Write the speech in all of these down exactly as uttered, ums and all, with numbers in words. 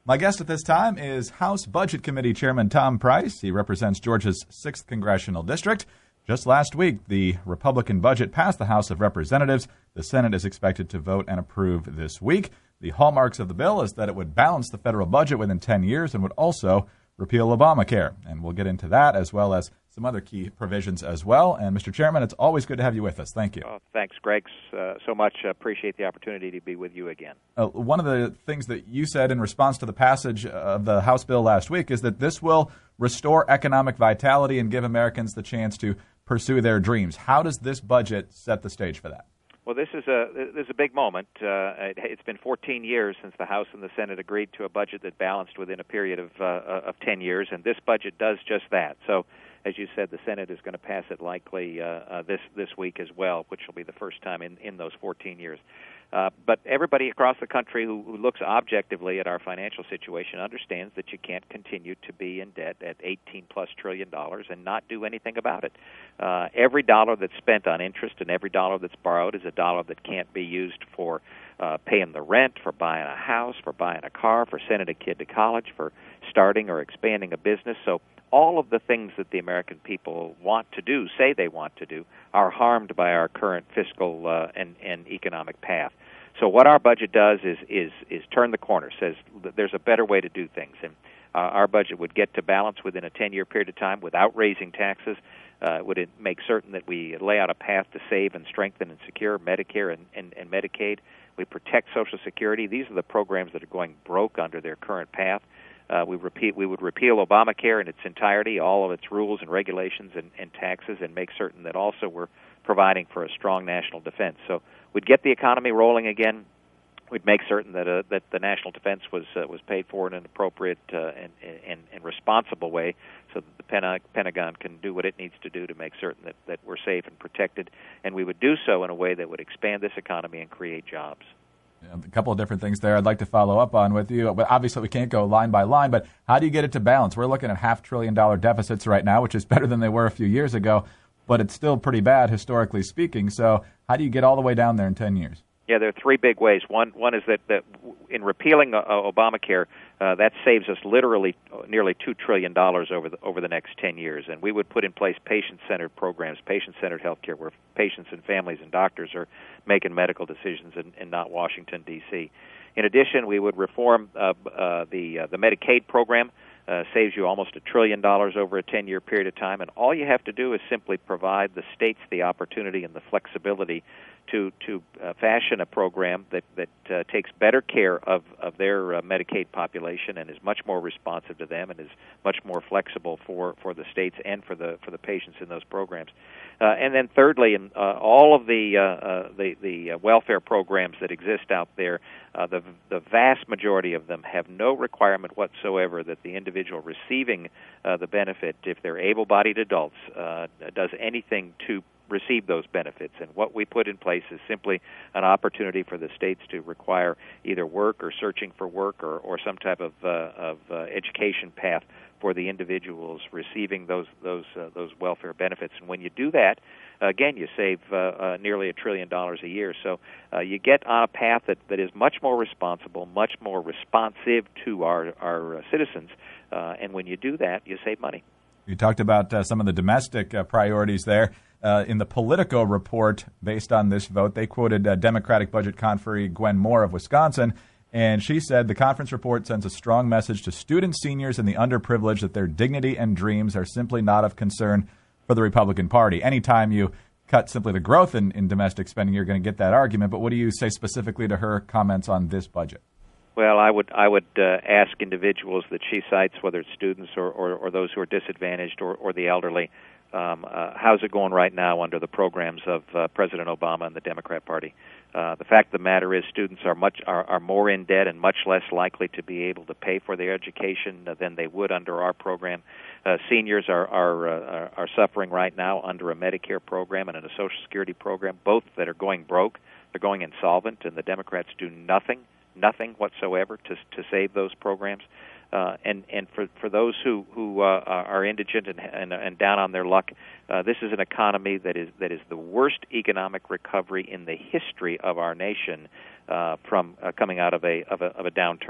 My guest at this time is House Budget Committee Chairman Tom Price. He represents Georgia's sixth Congressional District. Just last week, the Republican budget passed the House of Representatives. The Senate is expected to vote and approve this week. The hallmarks of the bill is that it would balance the federal budget within ten years and would also repeal Obamacare. And we'll get into that as well as some other key provisions as well. And Mister Chairman, it's always good to have you with us. Thank you. Oh, thanks, Greg, uh, so much. Uh, appreciate the opportunity to be with you again. Uh, one of the things that you said in response to the passage of the House bill last week is that this will restore economic vitality and give Americans the chance to pursue their dreams. How does this budget set the stage for that? Well, this is a this is a big moment. Uh, it, it's been fourteen years since the House and the Senate agreed to a budget that balanced within a period of uh, of ten years, and this budget does just that. So, as you said, the Senate is going to pass it likely uh, uh, this this week as well, which will be the first time in, in those fourteen years. Uh, but everybody across the country who, who looks objectively at our financial situation understands that you can't continue to be in debt at eighteen plus trillion dollars and not do anything about it. Uh, every dollar that's spent on interest and every dollar that's borrowed is a dollar that can't be used for uh, paying the rent, for buying a house, for buying a car, for sending a kid to college, for starting or expanding a business. So all of the things that the American people want to do, say they want to do, are harmed by our current fiscal uh, and, and economic path. So what our budget does is is is turn the corner, says that there's a better way to do things. And uh, our budget would get to balance within a ten-year period of time without raising taxes. Uh, would it make certain that we lay out a path to save and strengthen and secure Medicare and, and, and Medicaid? We protect Social Security. These are the programs that are going broke under their current path. Uh, we repeat, we would repeal Obamacare in its entirety, all of its rules and regulations and, and taxes, and make certain that also we're providing for a strong national defense. So we'd get the economy rolling again. We'd make certain that uh, that the national defense was uh, was paid for in an appropriate uh, and, and, and responsible way, so that the Pen- Pentagon can do what it needs to do to make certain that, that we're safe and protected. And we would do so in a way that would expand this economy and create jobs. A couple of different things there I'd like to follow up on with you. But obviously, we can't go line by line, but how do you get it to balance? We're looking at half trillion dollar deficits right now, which is better than they were a few years ago, but it's still pretty bad historically speaking. So how do you get all the way down there in ten years? Yeah, there are three big ways. One one is that, that in repealing uh, Obamacare, uh, that saves us literally nearly two trillion dollars over the, over the next ten years. And we would put in place patient-centered programs, patient-centered health care, where patients and families and doctors are making medical decisions and, and not Washington, D C In addition, we would reform uh, uh, the, uh, the Medicaid program. Uh, saves you almost a trillion dollars over a ten-year period of time, and all you have to do is simply provide the states the opportunity and the flexibility to to uh, fashion a program that that uh, takes better care of of their uh, Medicaid population and is much more responsive to them and is much more flexible for, for the states and for the for the patients in those programs. Uh, and then thirdly, in uh, all of the uh, uh, the, the uh, welfare programs that exist out there, uh, the the vast majority of them have no requirement whatsoever that the individual receiving uh, the benefit, if they're able-bodied adults, uh, does anything to receive those benefits. And what we put in place is simply an opportunity for the states to require either work or searching for work or, or some type of, uh, of uh, education path for the individuals receiving those those uh, those welfare benefits. And when you do that, again, you save uh, uh, nearly a trillion dollars a year. So uh, you get on a path that, that is much more responsible, much more responsive to our, our uh, citizens. Uh, and when you do that, you save money. You talked about uh, some of the domestic uh, priorities there. Uh, in the Politico report, based on this vote, they quoted uh, Democratic budget conferee Gwen Moore of Wisconsin, and she said the conference report sends a strong message to students, seniors, and the underprivileged that their dignity and dreams are simply not of concern for the Republican Party. Anytime you cut simply the growth in, in domestic spending, you're going to get that argument. But what do you say specifically to her comments on this budget? Well, I would I would uh, ask individuals that she cites, whether it's students or, or, or those who are disadvantaged or, or the elderly, um, uh, how's it going right now under the programs of uh, President Obama and the Democrat Party? Uh, the fact of the matter is, students are much are, are more in debt and much less likely to be able to pay for their education uh, than they would under our program. Uh, seniors are are, uh, are suffering right now under a Medicare program and a Social Security program, both that are going broke. They're going insolvent, and the Democrats do nothing. Nothing whatsoever to to save those programs, uh, and and for for those who who uh, are indigent and, and and down on their luck, uh, this is an economy that is that is the worst economic recovery in the history of our nation uh, from uh, coming out of a of a, of a downturn.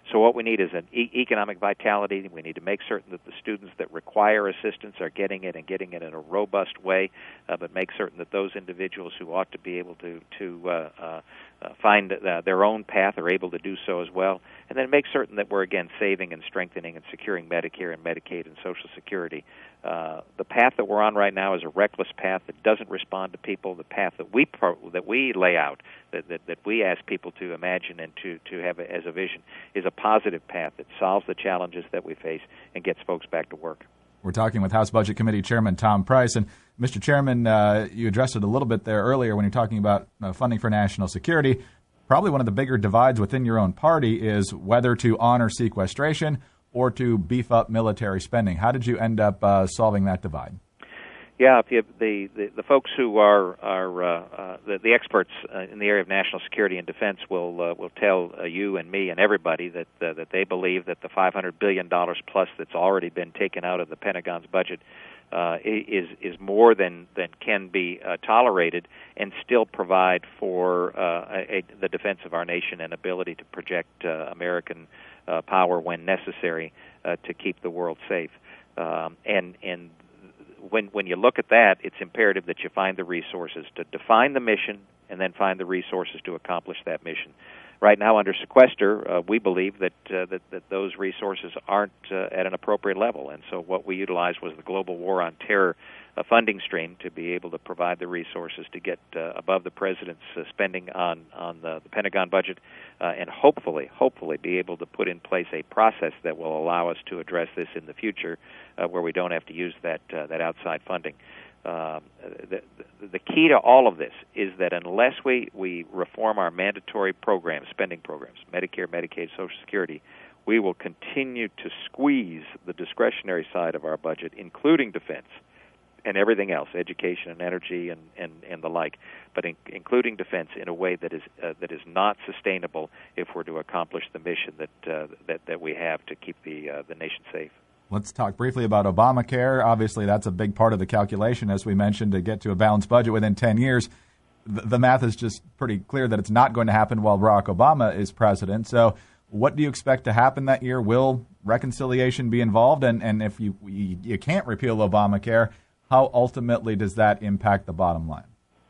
So what we need is an e- economic vitality. We need to make certain that the students that require assistance are getting it and getting it in a robust way, uh, but make certain that those individuals who ought to be able to, to uh, uh, uh, find uh, their own path are able to do so as well. And then make certain that we're, again, saving and strengthening and securing Medicare and Medicaid and Social Security. Uh, the path that we're on right now is a reckless path that doesn't respond to people. The path that we pro- that we lay out, that, that, that we ask people to imagine and to, to have a, as a vision, is a positive path that solves the challenges that we face and gets folks back to work. We're talking with House Budget Committee Chairman Tom Price. And, Mister Chairman, uh, you addressed it a little bit there earlier when you're talking about uh, funding for national security. Probably one of the bigger divides within your own party is whether to honor sequestration or to beef up military spending. How did you end up uh, solving that divide? Yeah, if you, the, the the folks who are are uh, uh, the, the experts uh, in the area of national security and defense will uh, will tell uh, you and me and everybody that uh, that they believe that the five hundred billion dollars plus that's already been taken out of the Pentagon's budget uh, is is more than than can be uh, tolerated and still provide for uh, a, a, the defense of our nation and ability to project uh, American uh, power when necessary uh, to keep the world safe. Um, and and When when you look at that, it's imperative that you find the resources to define the mission and then find the resources to accomplish that mission. Right now, under sequester, uh, we believe that, uh, that that those resources aren't uh, at an appropriate level, and so what we utilized was the Global War on Terror uh, funding stream to be able to provide the resources to get uh, above the president's uh, spending on on the, the Pentagon budget, uh, and hopefully, hopefully, be able to put in place a process that will allow us to address this in the future, uh, where we don't have to use that uh, that outside funding. Uh, the, the key to all of this is that unless we, we reform our mandatory programs, spending programs, Medicare, Medicaid, Social Security, we will continue to squeeze the discretionary side of our budget, including defense and everything else, education and energy and, and, and the like, but in, including defense in a way that is uh, that is not sustainable if we're to accomplish the mission that uh, that, that we have to keep the uh, the nation safe. Let's talk briefly about Obamacare. Obviously, that's a big part of the calculation, as we mentioned, to get to a balanced budget within ten years. The, the math is just pretty clear that it's not going to happen while Barack Obama is president. So what do you expect to happen that year? Will reconciliation be involved? And, and if you, you you can't repeal Obamacare, how ultimately does that impact the bottom line?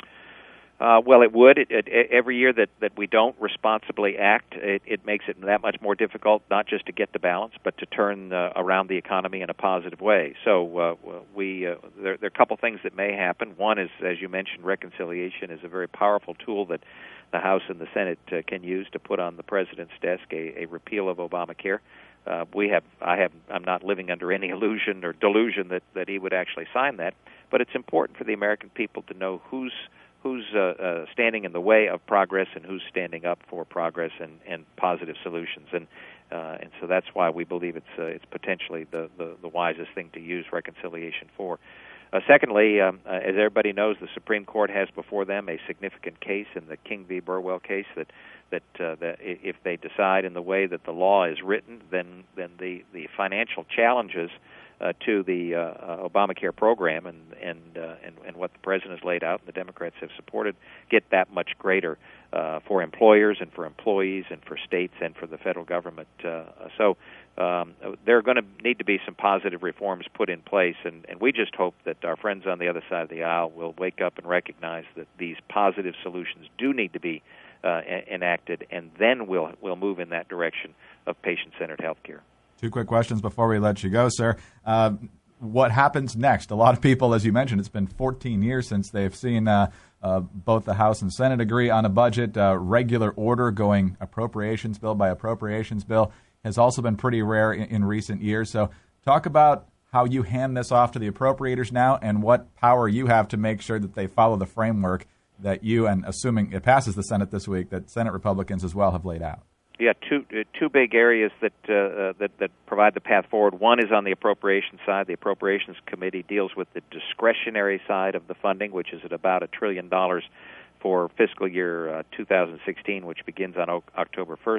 Uh, well, it would. It, it, every year that, that we don't responsibly act, it, it makes it that much more difficult, not just to get the balance, but to turn uh, around the economy in a positive way. So uh, we uh, there, there are a couple things that may happen. One is, as you mentioned, reconciliation is a very powerful tool that the House and the Senate uh, can use to put on the president's desk a, a repeal of Obamacare. Uh, we have, I have, I'm not living under any illusion or delusion that, that he would actually sign that, but it's important for the American people to know who's who's uh, uh, standing in the way of progress and who's standing up for progress and, and positive solutions. And uh, and so that's why we believe it's uh, it's potentially the, the, the wisest thing to use reconciliation for. Uh, secondly, um, uh, as everybody knows, the Supreme Court has before them a significant case in the King v. Burwell case that that, uh, that if they decide in the way that the law is written, then then the, the financial challenges Uh, to the uh, uh, Obamacare program and and, uh, and and what the president has laid out and the Democrats have supported get that much greater uh, for employers and for employees and for states and for the federal government. Uh, so um, there are going to need to be some positive reforms put in place, and, and we just hope that our friends on the other side of the aisle will wake up and recognize that these positive solutions do need to be uh, enacted, and then we'll we'll move in that direction of patient-centered health care. Two quick questions before we let you go, sir. Uh, what happens next? A lot of people, as you mentioned, it's been fourteen years since they've seen uh, uh, both the House and Senate agree on a budget. Uh, regular order going appropriations bill by appropriations bill has also been pretty rare in, in recent years. So talk about how you hand this off to the appropriators now and what power you have to make sure that they follow the framework that you, and assuming it passes the Senate this week, that Senate Republicans as well have laid out. Yeah, two uh, two big areas that, uh, uh, that that provide the path forward. One is on the appropriations side. The Appropriations Committee deals with the discretionary side of the funding, which is at about a trillion dollars for fiscal year uh, two thousand sixteen, which begins on o- October first.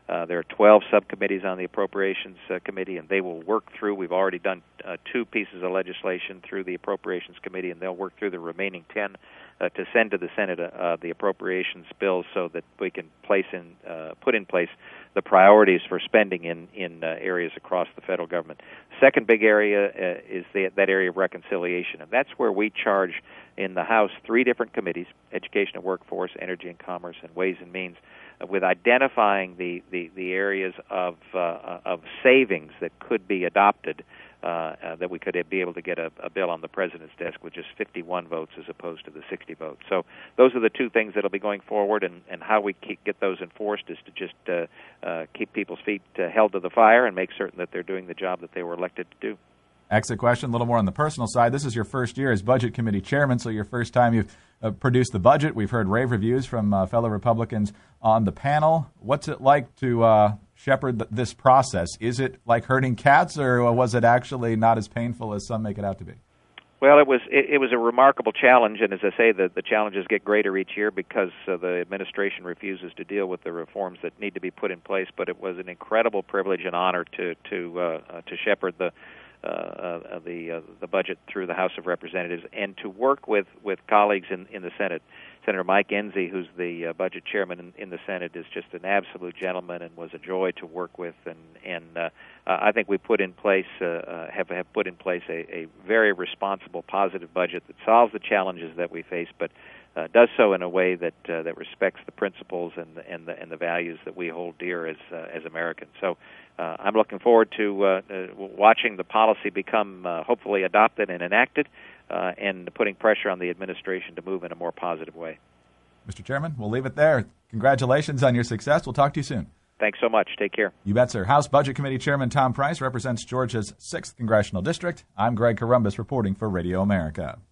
Uh, there are twelve subcommittees on the Appropriations uh, Committee, and they will work through. We've already done uh, two pieces of legislation through the Appropriations Committee, and they'll work through the remaining ten uh, to send to the Senate uh, the appropriations bills so that we can place in, uh, put in place the priorities for spending in in uh, areas across the federal government. Second big area uh, is the, that area of reconciliation, and that's where we charge in the House three different committees: Education and Workforce, Energy and Commerce, and Ways and Means, uh, with identifying the, the, the areas of uh, of savings that could be adopted, uh, uh, that we could be able to get a, a bill on the President's desk with just fifty-one votes as opposed to the sixty votes. So those are the two things that will be going forward, and, and how we keep, get those enforced is to just uh, uh, keep people's feet uh, held to the fire and make certain that they're doing the job that they were elected to do. Exit question, a little more on the personal side. This is your first year as Budget Committee Chairman, so your first time you've uh, produced the budget. We've heard rave reviews from uh, fellow Republicans on the panel. What's it like to uh, shepherd th- this process? Is it like herding cats, or was it actually not as painful as some make it out to be? Well, it was it, it was a remarkable challenge, and as I say, the, the challenges get greater each year because uh, the administration refuses to deal with the reforms that need to be put in place. But it was an incredible privilege and honor to to uh, uh, to shepherd the uh, uh, the uh, the budget through the House of Representatives, and to work with, with colleagues in, in the Senate. Senator Mike Enzi, who's the uh, budget chairman in, in the Senate, is just an absolute gentleman and was a joy to work with. And and uh, I think we put in place uh, uh, have have put in place a, a very responsible, positive budget that solves the challenges that we face, but uh, does so in a way that uh, that respects the principles and the, and the and the values that we hold dear as uh, as Americans. So uh, I'm looking forward to uh, uh, watching the policy become uh, hopefully adopted and enacted. Uh, and putting pressure on the administration to move in a more positive way. Mister Chairman, we'll leave it there. Congratulations on your success. We'll talk to you soon. Thanks so much. Take care. You bet, sir. House Budget Committee Chairman Tom Price represents Georgia's sixth Congressional District. I'm Greg Corombos reporting for Radio America.